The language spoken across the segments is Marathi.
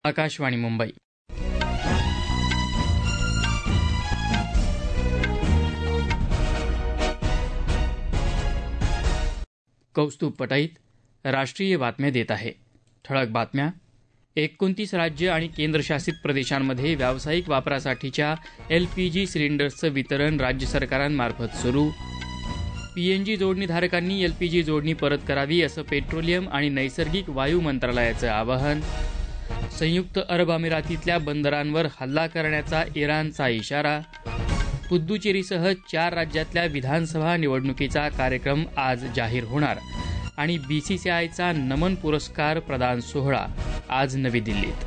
आकाशवाणी मुंबई. कौस्तुभ पटाईत राष्ट्रीय बातम्या देत आहे. ठळक बातम्या. 29 राज्य आणि केंद्रशासित प्रदेशांमध्ये व्यावसायिक वापरासाठीच्या LPG सिलेंडर्सचं वितरण राज्य सरकारांमार्फत सुरू. PNG जोडणीधारकांनी LPG जोडणी परत करावी असं पेट्रोलियम आणि नैसर्गिक वायू मंत्रालयाचं आवाहन. संयुक्त अरब अमिरातीतल्या बंदरांवर हल्ला करण्याचा इराणचा इशारा. पुद्दुचेरीसह 4 राज्यातल्या विधानसभा निवडणुकीचा कार्यक्रम आज जाहीर होणार. आणि BCCIचा नमन पुरस्कार प्रदान सोहळा आज नवी दिल्लीत.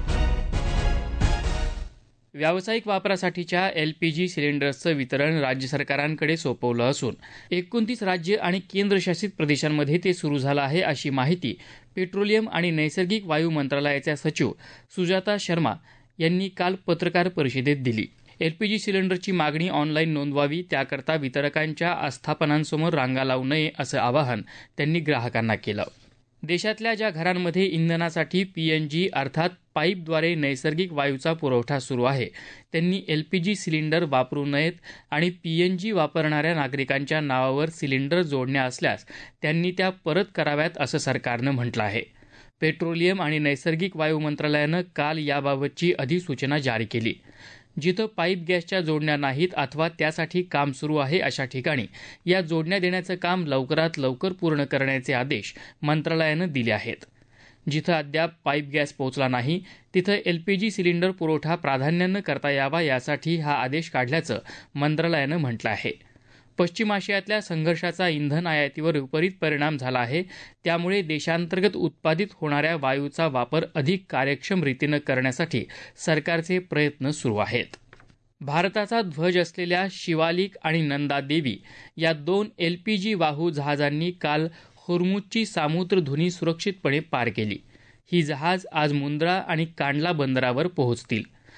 व्यावसायिक वापरासाठीच्या LPG सिलेंडर्सचं वितरण राज्य सरकारांकडे सोपवलं असून 29 राज्य आणि केंद्रशासित प्रदेशांमध्ये ते सुरू झालं आहे, अशी माहिती पेट्रोलियम आणि नैसर्गिक वायू मंत्रालयाच्या सचिव सुजाता शर्मा यांनी काल पत्रकार परिषदेत दिली. LPG सिलेंडरची मागणी ऑनलाईन नोंदवावी, त्याकरता वितरकांच्या आस्थापनांसमोर रांगा लावू नये असं आवाहन त्यांनी ग्राहकांना केलं. देशातल्या ज्या घरांमध्ये इंधनासाठी PNG अर्थात पाईपद्वारे नैसर्गिक वायूचा पुरवठा सुरू आहे त्यांनी LPG सिलेंडर वापरू नयेत आणि PNG वापरणाऱ्या नागरिकांच्या नावावर सिलेंडर जोडण्या असल्यास त्यांनी त्या परत कराव्यात असं सरकारनं म्हटलं आहे. पेट्रोलियम आणि नैसर्गिक वायू मंत्रालयानं काल याबाबतची अधिसूचना जारी केली. जिथं पाईप गॅसच्या जोडण्या नाहीत अथवा त्यासाठी काम सुरू आहे अशा ठिकाणी या जोडण्या देण्याचं काम लवकरात लवकर पूर्ण करण्याचे आदेश मंत्रालयानं दिले आहेत. जिथं अद्याप पाईप गॅस पोहोचला नाही तिथं LPG सिलेंडर पुरवठा प्राधान्यानं करता यावा यासाठी हा आदेश काढल्याचं मंत्रालयानं म्हटलं आहे. पश्चिम आशियातल्या संघर्षाचा इंधन आयातीवर विपरीत परिणाम झाला आहे. त्यामुळे देशांतर्गत उत्पादित होणाऱ्या वायूचा वापर अधिक कार्यक्षम रीतीनं करण्यासाठी सरकारचे प्रयत्न सुरू आहेत. भारताचा ध्वज असलेल्या शिवालिक आणि नंदा देवी या 2 LPG वाहू जहाजांनी काल होर्मुझची सामुद्रधुनी सुरक्षितपणे पार केली. ही जहाज आज मुंद्रा आणि कांडला बंदरावर पोहोचतील.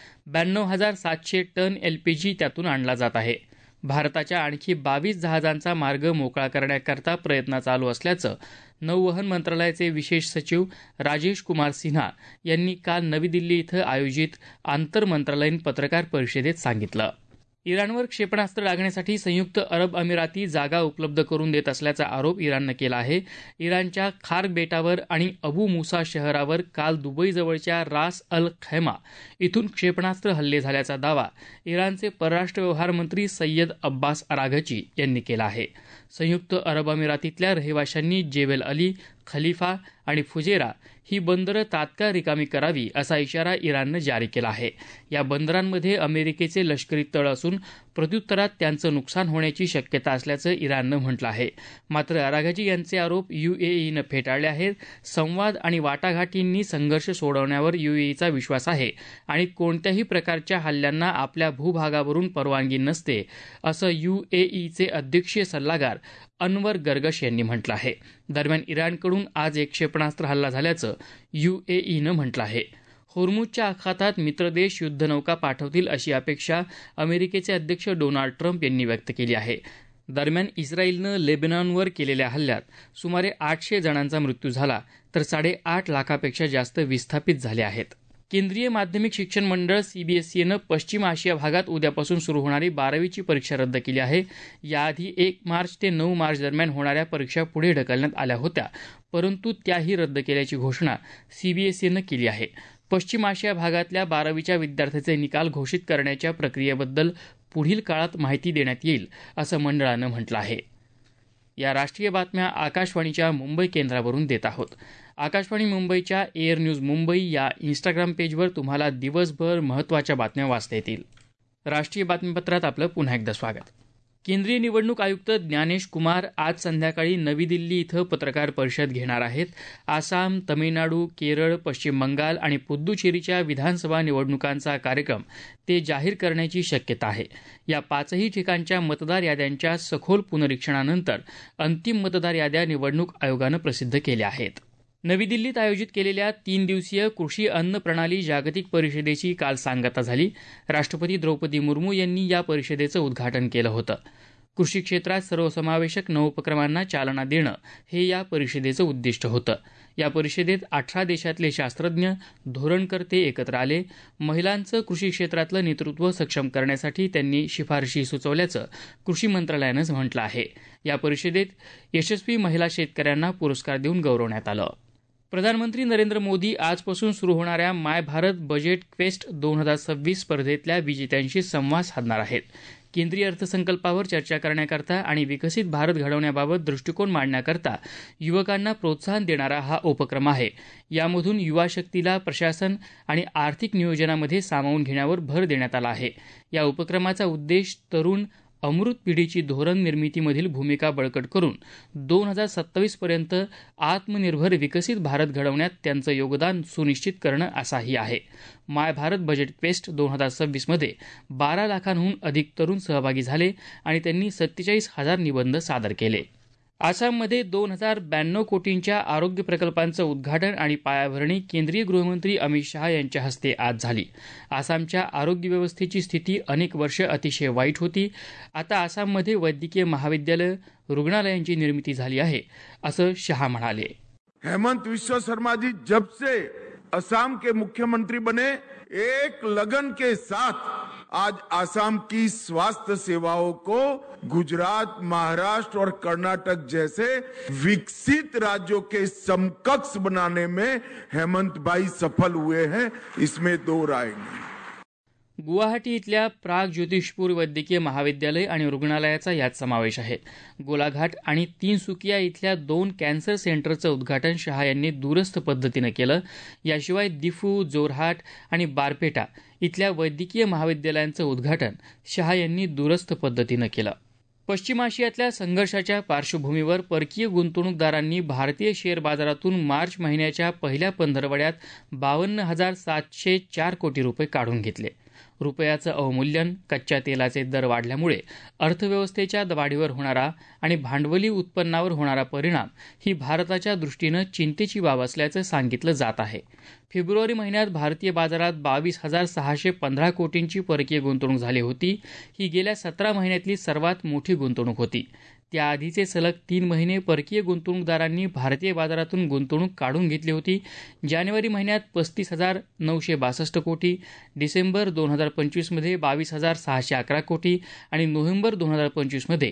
92,700 टन LPG त्यातून आणला जात आहे. भारताच्या आणखी 22 जहाजांचा मार्ग मोकळा करण्याकरता प्रयत्न चालू असल्याचं नौवहन मंत्रालयाचे विशेष सचिव राजेश कुमार सिन्हा यांनी काल नवी दिल्ली इथं आयोजित आंतरमंत्रालयीन पत्रकार परिषदेत सांगितलं. इराणवर क्षेपणास्त्र डागण्यासाठी संयुक्त अरब अमिराती जागा उपलब्ध करून देत असल्याचा आरोप इराणनं केला आहे. इराणच्या खार्ग बेटावर आणि अबू मुसा शहरावर काल दुबईजवळच्या रास अल खैमा इथून क्षेपणास्त्र हल्ले झाल्याचा दावा इराणचे परराष्ट्र व्यवहार मंत्री सय्यद अब्बास अराघची यांनी केला आहे. संयुक्त अरब अमिरातीतल्या रहिवाशांनी जेबेल अली, खलिफा आणि फुजेरा ही बंदरं तात्काळ रिकामी करावी असा इशारा इराणनं जारी केला आहे. या बंदरांमध्ये अमेरिकेचे लष्करी तळ असून प्रत्युत्तरात त्यांचं नुकसान होण्याची शक्यता असल्याचं इराणनं म्हटलं आहे. मात्र अराघची यांचे आरोप UAEनं फेटाळले आहेत. संवाद आणि वाटाघाटींनी संघर्ष सोडवण्यावर UAEचा विश्वास आहे आणि कोणत्याही प्रकारच्या हल्ल्यांना आपल्या भूभागावरून परवानगी नसते असं UAEचे अध्यक्षीय सल्लागार अनवर गर्गश यांनी म्हटलं आहे. दरम्यान इराणकडून आज एक क्षेपणास्त्र हल्ला झाल्याचं UAEनं म्हटलं आहे. होर्मुझच्या आखातात मित्रदेश युद्धनौका पाठवतील अशी अपेक्षा अमेरिकेचे अध्यक्ष डोनाल्ड ट्रम्प यांनी व्यक्त केली आहे. दरम्यान इस्रायलनं लेबनॉनवर केलेल्या हल्ल्यात सुमारे 800 जणांचा मृत्यू झाला तर 8.5 लाखापेक्षा जास्त विस्थापित झाले आहेत. केंद्रीय माध्यमिक शिक्षण मंडळ CBSEनं पश्चिम आशिया भागात उद्यापासून सुरू होणारी 12वीची परीक्षा रद्द केली आहे. याआधी 1 मार्च ते 9 मार्च दरम्यान होणाऱ्या परीक्षा पुढे ढकलण्यात आल्या होत्या, परंतु त्याही रद्द केल्याची घोषणा CBSEनं केली आहे. पश्चिम आशिया भागातल्या 12वीच्या विद्यार्थ्यांचे निकाल घोषित करण्याच्या प्रक्रियेबद्दल पुढील काळात माहिती देण्यात येईल असं मंडळानं म्हटलं आहे. या राष्ट्रीय बातम्या आकाशवाणीच्या मुंबई केंद्रावरून देत आहोत. आकाशवाणी मुंबईच्या एअर न्यूज मुंबई या इंस्टाग्राम पेजवर तुम्हाला दिवसभर महत्त्वाच्या बातम्या वाचता येतील. राष्ट्रीय बातमीपत्रात आपलं पुन्हा एकदा स्वागत. केंद्रीय निवडणूक आयुक्त ज्ञानेश कुमार आज संध्याकाळी नवी दिल्ली इथं पत्रकार परिषद घेणार आहेत. आसाम, तमिळनाडू, केरळ, पश्चिम बंगाल आणि पुद्दुचेरीच्या विधानसभा निवडणुकांचा कार्यक्रम ते जाहीर करण्याची शक्यता आहे. या 5ही ठिकाणच्या मतदार याद्यांच्या सखोल पुनरीक्षणानंतर अंतिम मतदार याद्या निवडणूक आयोगानं प्रसिद्ध केल्या आहेत. नवी दिल्लीत आयोजित केलेल्या 3 दिवसीय कृषी अन्न प्रणाली जागतिक परिषदेची काल सांगता झाली. राष्ट्रपती द्रौपदी मुर्मू यांनी या परिषदेचं उद्घाटन केलं होतं. कृषी क्षेत्रात सर्वसमावेशक नवोपक्रमांना चालना देणं हे या परिषदेचं उद्दिष्ट होतं. या परिषदेत 18 देशातले शास्त्रज्ञ, धोरणकर्ते एकत्र आले. महिलांचं कृषी क्षेत्रातलं नेतृत्व सक्षम करण्यासाठी त्यांनी शिफारशी सुचवल्याचं कृषी मंत्रालयानं म्हटलं आहे. या परिषदेत यशस्वी महिला शेतकऱ्यांना पुरस्कार देऊन गौरवण्यात आलं. प्रधानमंत्री नरेंद्र मोदी आजपासून सुरू होणाऱ्या माय भारत बजेट क्वेस्ट 2026 स्पर्धेतल्या विजेत्यांशी संवाद साधणार आहेत. केंद्रीय अर्थसंकल्पावर चर्चा करण्याकरता आणि विकसित भारत घडवण्याबाबत दृष्टिकोन मांडण्याकरता युवकांना प्रोत्साहन देणारा हा उपक्रम आहे. यामधून युवा शक्तीला प्रशासन आणि आर्थिक नियोजनामध्ये सामावून घेण्यावर भर देण्यात आला आहे. या उपक्रमाचा उद्देश तरुण अमृत पिढीची धोरण निर्मितीमधील भूमिका बळकट करून 2027 पर्यंत आत्मनिर्भर विकसित भारत घडवण्यात त्यांचं योगदान सुनिश्चित करणं असाही आहे. माय भारत बजेट क्वेस्ट 2026 मध्ये 12 लाखांहून अधिक तरुण सहभागी झाले आणि त्यांनी 47,000 निबंध सादर केले. आसाममध्ये 2,092 कोटींच्या आरोग्य प्रकल्पांचं उद्घाटन आणि पायाभरणी केंद्रीय गृहमंत्री अमित शहा यांच्या हस्ते आज झाली. आसामच्या आरोग्य व्यवस्थेची स्थिती अनेक वर्ष अतिशय वाईट होती. आता आसाममध्ये वैद्यकीय महाविद्यालय, रुग्णालयांची निर्मिती झाली आहे, असं शहा म्हणाले. हेमंत विश्व शर्मा जी जब से असम के मुख्यमंत्री बने, एक लगन के साथ आज असम की स्वास्थ्य सेवाओं को गुजरात, महाराष्ट्र और कर्नाटक जैसे विकसित राज्यों के समकक्ष बनाने में हेमंत भाई सफल हुए हैं, इसमें दो राय नहीं. गुवाहाटी इथल्या प्राग ज्योतिषपूर वैद्यकीय महाविद्यालय आणि रुग्णालयाचा यात समावेश आहे. गोलाघाट आणि तिनसुकिया इथल्या 2 कॅन्सर सेंटरचं उद्घाटन शहा यांनी दूरस्थ पद्धतीनं केलं. याशिवाय दिफू, जोरहाट आणि बारपेटा इथल्या वैद्यकीय महाविद्यालयांचं उद्घाटन शहा यांनी दूरस्थ पद्धतीनं केलं. पश्चिम आशियातल्या संघर्षाच्या पार्श्वभूमीवर परकीय गुंतवणूकदारांनी भारतीय शेअर बाजारातून मार्च महिन्याच्या पहिल्या पंधरवड्यात 52,704 कोटी रुपये काढून घेतले. रुपयाचं अवमूल्यन, कच्च्या तेलाचे दर वाढल्यामुळे अर्थव्यवस्थेच्या वाढीवर होणारा आणि भांडवली उत्पन्नावर होणारा परिणाम ही भारताच्या दृष्टीनं चिंतेची बाब असल्याचं सांगितलं जात आहे. फेब्रुवारी महिन्यात भारतीय बाजारात 22,615 कोटींची परकीय गुंतवणूक झाली होती. ही गेल्या 17 महिन्यातली सर्वात मोठी गुंतवणूक होती. त्याआधीचे सलग 3 महिने परकीय गुंतवणूकदारांनी भारतीय बाजारातून गुंतवणूक काढून घेतली होती. जानेवारी महिन्यात 35,962 कोटी, डिसेंबर 2025 मध्ये 22,611 कोटी आणि नोव्हेंबर 2025 मध्ये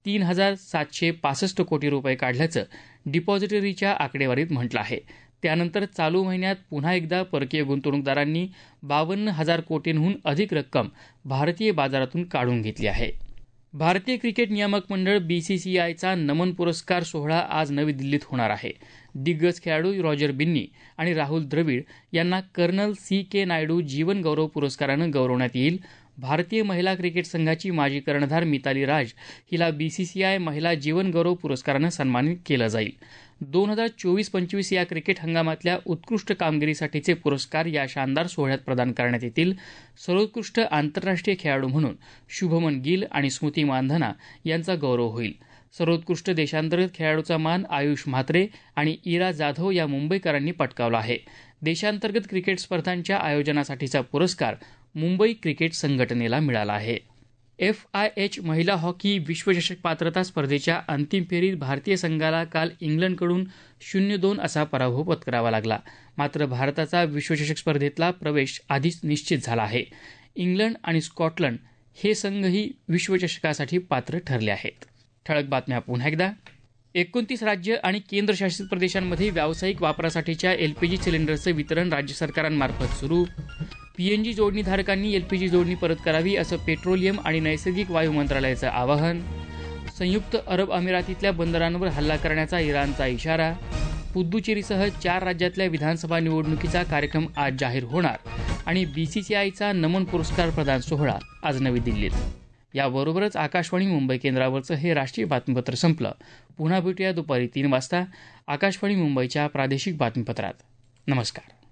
3,765 कोटी रुपये काढल्याचं डिपॉझिटरीच्या आकडेवारीत म्हटलं आहे. त्यानंतर चालू महिन्यात पुन्हा एकदा परकीय गुंतवणूकदारांनी 52,000 कोटींहून अधिक रक्कम भारतीय बाजारातून काढून घेतली आहे. भारतीय क्रिकेट नियामक मंडळ BCCIचा नमन पुरस्कार सोहळा आज नवी दिल्लीत होणार आहे. दिग्गज खेळाडू रॉजर बिन्नी आणि राहुल द्रविड यांना कर्नल CK नायडू जीवन गौरव पुरस्कारानं गौरवण्यात येईल. भारतीय महिला क्रिकेट संघाची माजी कर्णधार मिताली राज हिला BCCI महिला जीवन गौरव पुरस्कारानं सन्मानित केलं जाईल. 2024-25 या क्रिकेट हंगामातल्या उत्कृष्ट कामगिरीसाठीचे पुरस्कार या शानदार सोहळ्यात प्रदान करण्यात येतील. सर्वोत्कृष्ट आंतरराष्ट्रीय खेळाडू म्हणून शुभमन गिल आणि स्मृती मानधना यांचा गौरव होईल. सर्वोत्कृष्ट देशांतर्गत खेळाडूचा मान आयुष म्हात्रे आणि इरा जाधव या मुंबईकरांनी पटकावला आहे. देशांतर्गत क्रिकेट स्पर्धांच्या आयोजनासाठीचा पुरस्कार मुंबई क्रिकेट संघटनेला मिळाला आहे. FIH महिला हॉकी विश्वचषक पात्रता स्पर्धेच्या अंतिम फेरीत भारतीय संघाला काल इंग्लंडकडून 0-2 असा पराभव पत्करावा लागला. मात्र भारताचा विश्वचषक स्पर्धेतला प्रवेश आधीच निश्चित झाला आहे. इंग्लंड आणि स्कॉटलंड हे संघही विश्वचषकासाठी पात्र ठरले आहेत. ठळक बातम्या पुन्हा एकदा. 29 राज्य आणि केंद्रशासित प्रदेशांमध्ये व्यावसायिक वापरासाठीच्या LPG सिलेंडरचं वितरण राज्य सरकारांमार्फत सुरू. PNG जोडणीधारकांनी LPG जोडणी परत करावी असं पेट्रोलियम आणि नैसर्गिक वायू मंत्रालयाचं आवाहन. संयुक्त अरब अमिरातीतल्या बंदरांवर हल्ला करण्याचा इराणचा इशारा. पुद्दुचेरीसह 4 राज्यातल्या विधानसभा निवडणुकीचा कार्यक्रम आज जाहीर होणार आणि BCCIचा नमन पुरस्कार प्रदान सोहळा आज नवी दिल्लीत. याबरोबरच आकाशवाणी मुंबई केंद्रावरचं हे राष्ट्रीय बातमीपत्र संपलं. पुन्हा भेटूया दुपारी 3 वाजता आकाशवाणी मुंबईच्या प्रादेशिक बातमीपत्रात. नमस्कार.